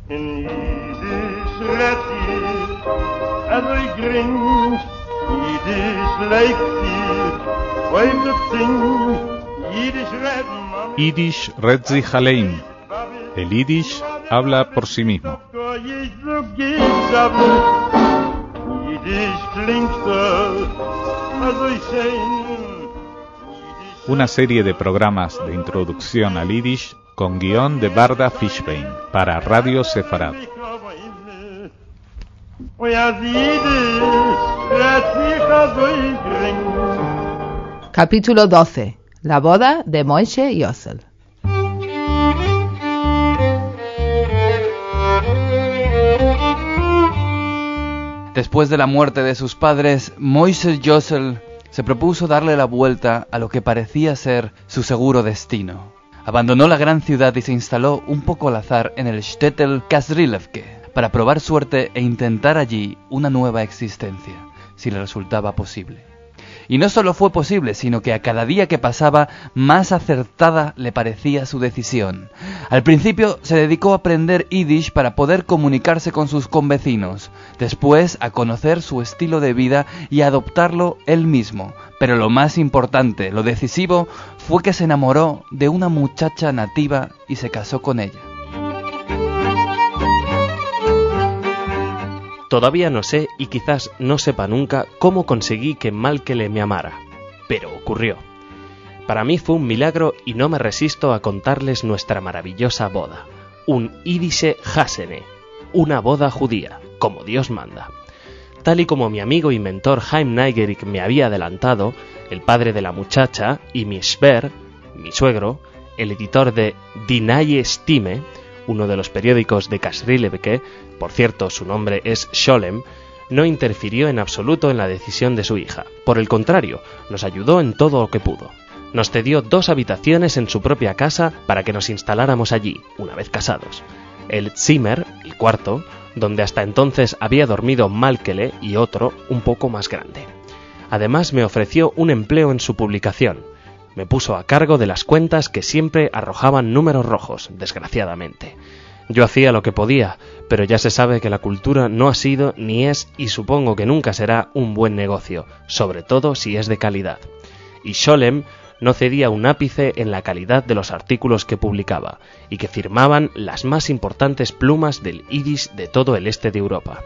In Yiddish Rätsel, also ich grinst, Yiddish Leipzig, heute sing, Yiddish Rätsel. Yiddish Rätsel Haleim. El Yiddish habla por sí mismo. Una serie de programas de introducción al Yiddish con guión de Barda Fishbein para Radio Sefarad. Capítulo 12. La boda de Moishe y Yossel. Después de la muerte de sus padres, Moishe Yossel se propuso darle la vuelta a lo que parecía ser su seguro destino. Abandonó la gran ciudad y se instaló un poco al azar en el shtetl Kasrilevke para probar suerte e intentar allí una nueva existencia, si le resultaba posible. Y no solo fue posible, sino que a cada día que pasaba, más acertada le parecía su decisión. Al principio se dedicó a aprender Yiddish para poder comunicarse con sus convecinos, después a conocer su estilo de vida y a adoptarlo él mismo. Pero lo más importante, lo decisivo, fue que se enamoró de una muchacha nativa y se casó con ella. Todavía no sé, y quizás no sepa nunca, cómo conseguí que Malkele me amara. Pero ocurrió. Para mí fue un milagro y no me resisto a contarles nuestra maravillosa boda. Un Yidische Hasene, una boda judía, como Dios manda. Tal y como mi amigo y mentor Chaim Neigerik me había adelantado, el padre de la muchacha y mi shver, mi suegro, el editor de Die Neue Stimme, uno de los periódicos de Kasrilevke, por cierto su nombre es Sholem, no interfirió en absoluto en la decisión de su hija. Por el contrario, nos ayudó en todo lo que pudo. Nos cedió 2 habitaciones en su propia casa para que nos instaláramos allí, una vez casados. El Zimmer, el cuarto, donde hasta entonces había dormido Malkele, y otro, un poco más grande. Además me ofreció un empleo en su publicación. Me puso a cargo de las cuentas que siempre arrojaban números rojos, desgraciadamente. Yo hacía lo que podía, pero ya se sabe que la cultura no ha sido, ni es, y supongo que nunca será un buen negocio, sobre todo si es de calidad. Y Sholem no cedía un ápice en la calidad de los artículos que publicaba, y que firmaban las más importantes plumas del Yiddish de todo el este de Europa.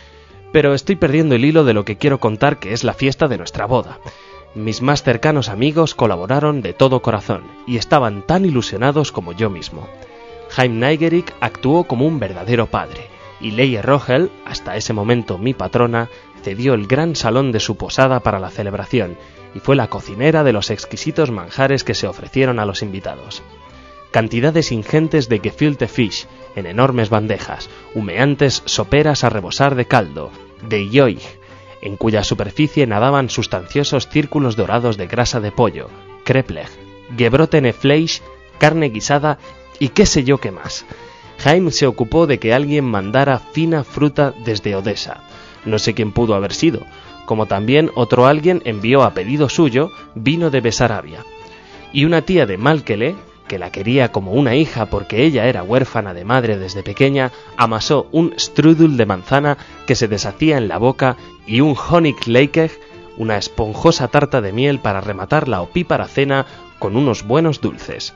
Pero estoy perdiendo el hilo de lo que quiero contar, que es la fiesta de nuestra boda. Mis más cercanos amigos colaboraron de todo corazón, y estaban tan ilusionados como yo mismo. Chaim Neigerik actuó como un verdadero padre, y Leie Rogel, hasta ese momento mi patrona, cedió el gran salón de su posada para la celebración, y fue la cocinera de los exquisitos manjares que se ofrecieron a los invitados. Cantidades ingentes de gefilte fish, en enormes bandejas, humeantes soperas a rebosar de caldo, de yoich, en cuya superficie nadaban sustanciosos círculos dorados de grasa de pollo, kreplech, gebrotene fleisch, carne guisada y qué sé yo qué más. Chaim se ocupó de que alguien mandara fina fruta desde Odessa. No sé quién pudo haber sido, como también otro alguien envió a pedido suyo vino de Besarabia. Y una tía de Malkele, que la quería como una hija porque ella era huérfana de madre desde pequeña, amasó un strudel de manzana que se deshacía en la boca y un honigleikeg, una esponjosa tarta de miel para rematar la opípara cena con unos buenos dulces.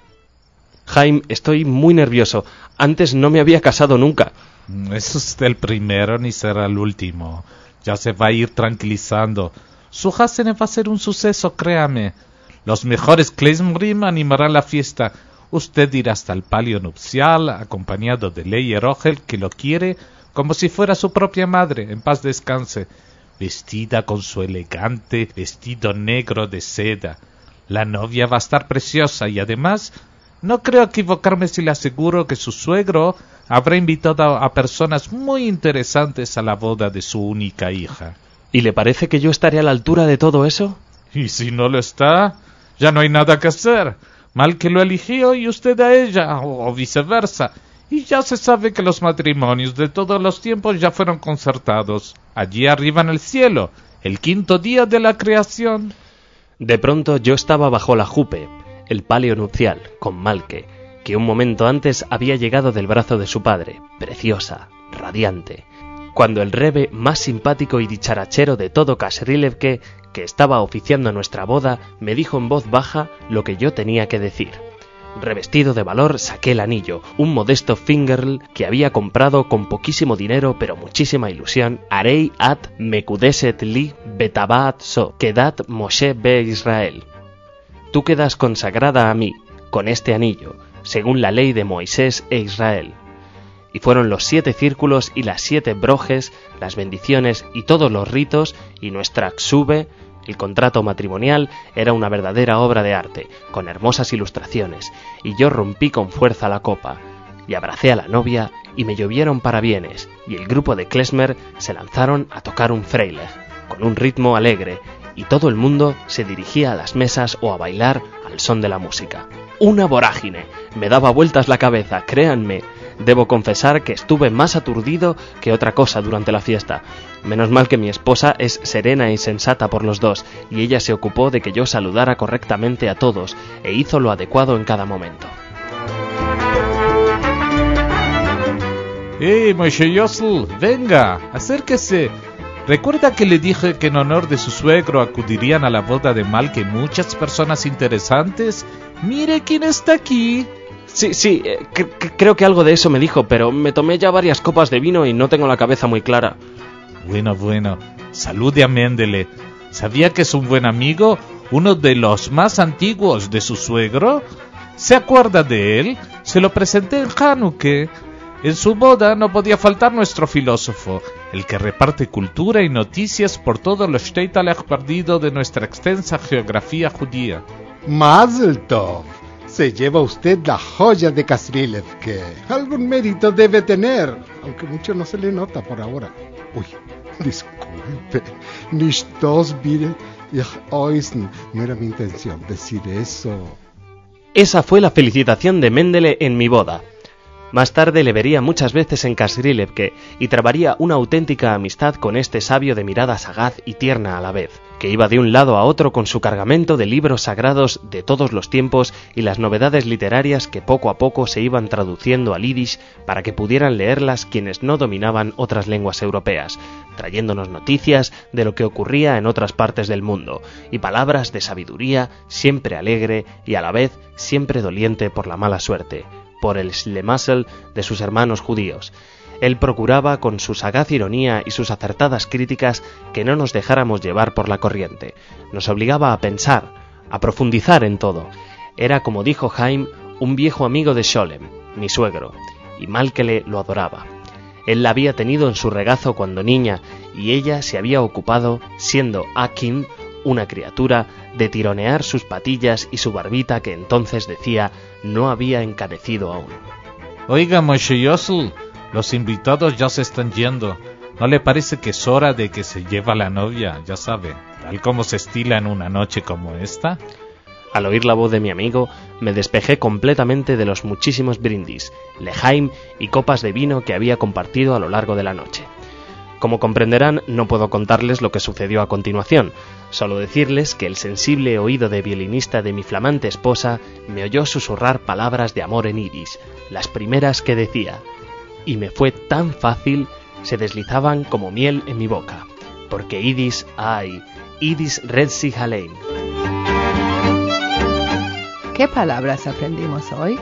Chaim, estoy muy nervioso. Antes no me había casado nunca. Es usted el primero ni será el último. Ya se va a ir tranquilizando. Su Hasene va a ser un suceso, créame. Los mejores klezmrim animarán la fiesta. Usted irá hasta el palio nupcial, acompañado de Leie Rogel, que lo quiere como si fuera su propia madre, en paz descanse, vestida con su elegante vestido negro de seda. La novia va a estar preciosa y además no creo equivocarme si le aseguro que su suegro habrá invitado a personas muy interesantes a la boda de su única hija. ¿Y le parece que yo estaré a la altura de todo eso? Y si no lo está, ya no hay nada que hacer. Mal que lo eligió y usted a ella, o viceversa. Y ya se sabe que los matrimonios de todos los tiempos ya fueron concertados, allí arriba en el cielo, el 5º día de la creación. De pronto yo estaba bajo la jupe, el palio nupcial, con Malke, que un momento antes había llegado del brazo de su padre, preciosa, radiante, cuando el rebe más simpático y dicharachero de todo Kasrilevke, que estaba oficiando nuestra boda, me dijo en voz baja lo que yo tenía que decir. Revestido de valor, saqué el anillo, un modesto fingerl que había comprado con poquísimo dinero pero muchísima ilusión. Arei at mekudeset li betabat so, kedat Moshe be Israel. Tú quedas consagrada a mí, con este anillo, según la ley de Moisés e Israel. Y fueron los 7 círculos y las 7 brojes, las bendiciones y todos los ritos, y nuestra ksube, el contrato matrimonial, era una verdadera obra de arte, con hermosas ilustraciones, y yo rompí con fuerza la copa, y abracé a la novia, y me llovieron parabienes, y el grupo de klezmer se lanzaron a tocar un freilig, con un ritmo alegre, y todo el mundo se dirigía a las mesas o a bailar al son de la música. Una vorágine, me daba vueltas la cabeza, créanme. Debo confesar que estuve más aturdido que otra cosa durante la fiesta. Menos mal que mi esposa es serena y sensata por los dos, y ella se ocupó de que yo saludara correctamente a todos, e hizo lo adecuado en cada momento. Moshe Yossel, venga, acérquese. ¿Recuerda que le dije que en honor de su suegro acudirían a la boda de Malke muchas personas interesantes? Mire quién está aquí. Sí, creo que algo de eso me dijo, pero me tomé ya varias copas de vino y no tengo la cabeza muy clara. Bueno, salude a Mendele. ¿Sabía que es un buen amigo? ¿Uno de los más antiguos de su suegro? ¿Se acuerda de él? Se lo presenté en Hanukkah. En su boda no podía faltar nuestro filósofo, el que reparte cultura y noticias por todo lo Shtetl perdido de nuestra extensa geografía judía. Mazel Tov. Se lleva usted la joya de Kasrilevke. Algún mérito debe tener, aunque mucho no se le nota por ahora. Uy, disculpe. Nicht das bitte ich äußern. No era mi intención decir eso. Esa fue la felicitación de Mendele en mi boda. Más tarde le vería muchas veces en Kasrilevke y trabaría una auténtica amistad con este sabio de mirada sagaz y tierna a la vez, que iba de un lado a otro con su cargamento de libros sagrados de todos los tiempos y las novedades literarias que poco a poco se iban traduciendo al yiddish para que pudieran leerlas quienes no dominaban otras lenguas europeas, trayéndonos noticias de lo que ocurría en otras partes del mundo, y palabras de sabiduría siempre alegre y a la vez siempre doliente por la mala suerte, por el Schlemassel de sus hermanos judíos. Él procuraba, con su sagaz ironía y sus acertadas críticas, que no nos dejáramos llevar por la corriente. Nos obligaba a pensar, a profundizar en todo. Era, como dijo Haim, un viejo amigo de Sholem, mi suegro, y Malkele lo adoraba. Él la había tenido en su regazo cuando niña, y ella se había ocupado, siendo Akin, una criatura, de tironear sus patillas y su barbita que entonces decía no había encanecido aún. Oiga, Moshe Yossel, los invitados ya se están yendo. ¿No le parece que es hora de que se lleve a la novia, ya sabe, tal como se estila en una noche como esta? Al oír la voz de mi amigo, me despejé completamente de los muchísimos brindis, lejaim y copas de vino que había compartido a lo largo de la noche. Como comprenderán, no puedo contarles lo que sucedió a continuación, solo decirles que el sensible oído de violinista de mi flamante esposa me oyó susurrar palabras de amor en yiddish, las primeras que decía, y me fue tan fácil, se deslizaban como miel en mi boca, porque yiddish, yiddish redt sich allein. ¿Qué palabras aprendimos hoy?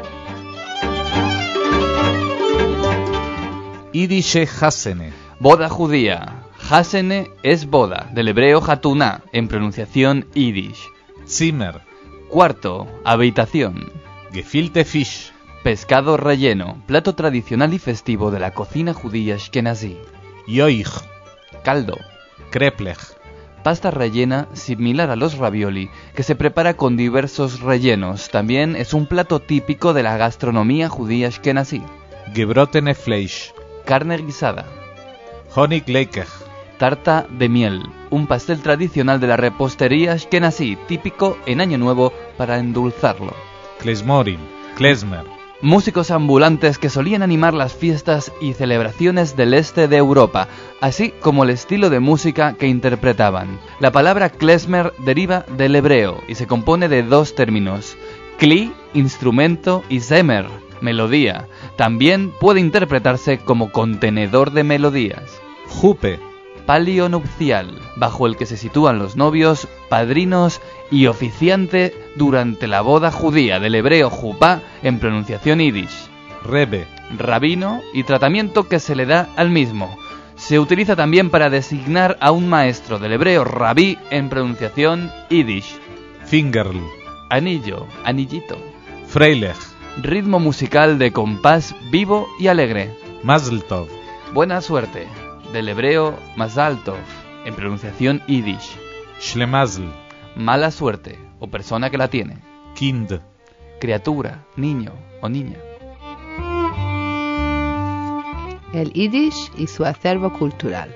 Yiddish Hasene. Boda judía. Hasene es boda, del hebreo hatuná, en pronunciación yiddish. Zimmer. Cuarto, habitación. Gefilte Fisch. Pescado relleno, plato tradicional y festivo de la cocina judía ashkenazí. Yoich. Caldo. Kreplech. Pasta rellena similar a los ravioli, que se prepara con diversos rellenos. También es un plato típico de la gastronomía judía ashkenazí. Gebrotene Fleisch. Carne guisada. Honigleikech. Tarta de miel, un pastel tradicional de la repostería ashkenazí, típico en Año Nuevo para endulzarlo. Klezmorim. Klezmer. Músicos ambulantes que solían animar las fiestas y celebraciones del este de Europa, así como el estilo de música que interpretaban. La palabra klezmer deriva del hebreo y se compone de dos términos, Kli, instrumento, y Zemer, melodía. También puede interpretarse como contenedor de melodías. Jupe, Palio nupcial, bajo el que se sitúan los novios, padrinos y oficiante durante la boda judía, del hebreo jupá en pronunciación yiddish. Rebe, Rabino y tratamiento que se le da al mismo. Se utiliza también para designar a un maestro, del hebreo rabí en pronunciación yiddish. Fingerl, Anillo, anillito. Freilich, Ritmo musical de compás vivo y alegre. Mazel Tov, Buena suerte, del hebreo mazal tov en pronunciación yiddish. Shlemazl, Mala suerte o persona que la tiene. Kind, Criatura, niño o niña. El Yiddish y su acervo cultural.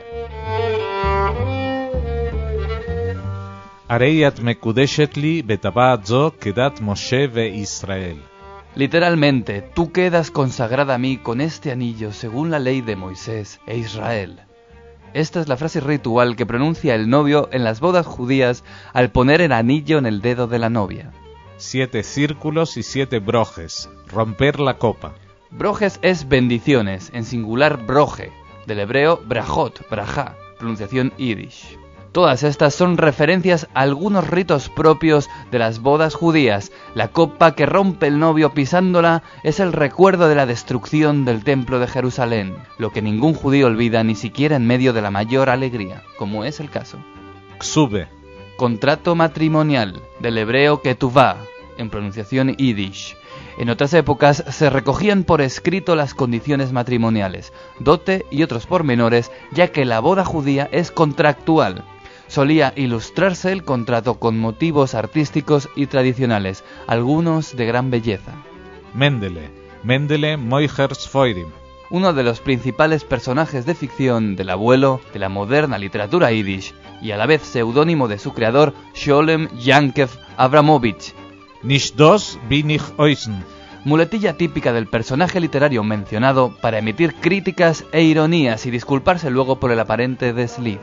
הרי את מקודשת לי בטבעת זו כדת משה וישראל. Literalmente, tú quedas consagrada a mí con este anillo según la ley de Moisés e Israel. Esta es la frase ritual que pronuncia el novio en las bodas judías al poner el anillo en el dedo de la novia. 7 círculos y 7 brojes. Romper la copa. Brojes es bendiciones, en singular broje, del hebreo brajot, brajá, pronunciación yiddish. Todas estas son referencias a algunos ritos propios de las bodas judías. La copa que rompe el novio pisándola es el recuerdo de la destrucción del templo de Jerusalén, lo que ningún judío olvida ni siquiera en medio de la mayor alegría, como es el caso. Ksube. Contrato matrimonial, del hebreo ketuvá, en pronunciación yiddish. En otras épocas se recogían por escrito las condiciones matrimoniales, dote y otros pormenores, ya que la boda judía es contractual. Solía ilustrarse el contrato con motivos artísticos y tradicionales, algunos de gran belleza. Mendele Moicher Sfoirim. Uno de los principales personajes de ficción del abuelo de la moderna literatura yiddish y a la vez seudónimo de su creador, Sholem Yankev Abramovich. Nicht dos bin ich eusen. Muletilla típica del personaje literario mencionado para emitir críticas e ironías y disculparse luego por el aparente desliz.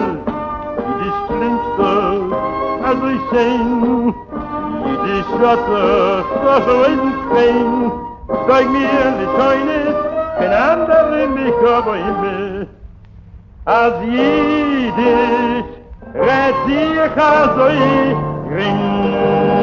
As we sing, Yiddish Ratte, Fein, zeig mir die Schönes, kein anderer mich aber immer. As Yiddish, red sich also gring.